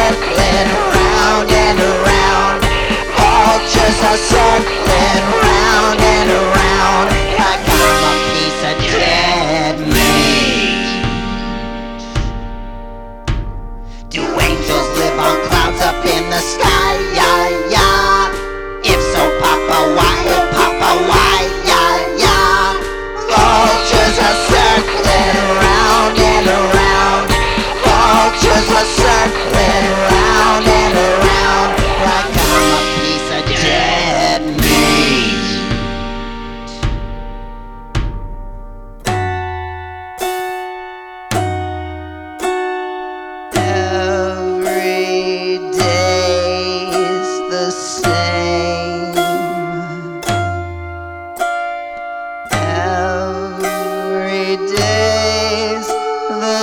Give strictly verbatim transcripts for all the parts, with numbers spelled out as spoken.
circling round and around. Vultures are circling round and around like I'm a piece of dead meat. Do angels live on clouds up in the sky? Yeah, yeah. If so, Papa, why? Oh, Papa, why? Yeah, yeah. Vultures are circling round and around. Vultures are circling round and around like I'm a piece of dead meat. Every day's the same. Every day's the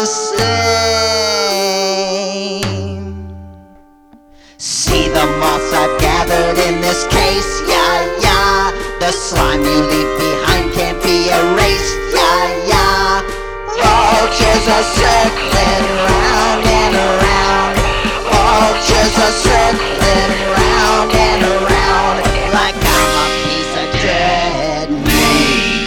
same. See the moths I've gathered in this case, yeah, yeah. The slime you leave behind can't be erased, yeah, yeah. Vultures are circling round and around. Vultures are circling round and around like I'm a piece of dead meat.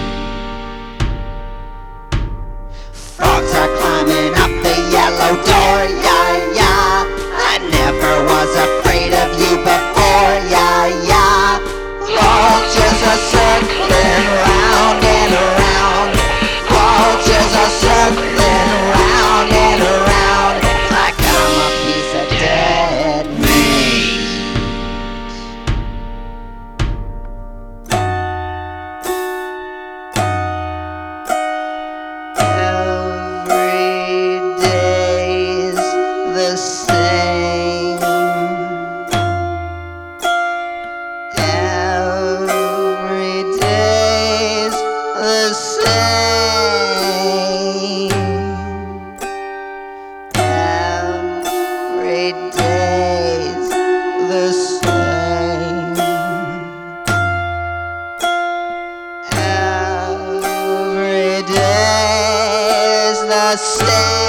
Frogs are climbing up the yellow door, yeah, yeah. I never was afraid of you before, yeah, yeah. Vultures are circling round and around. Vultures are circling round and around like I'm a piece of dead meat. Every day's the same. Every day's the same. Every day's the same. Every day's the same.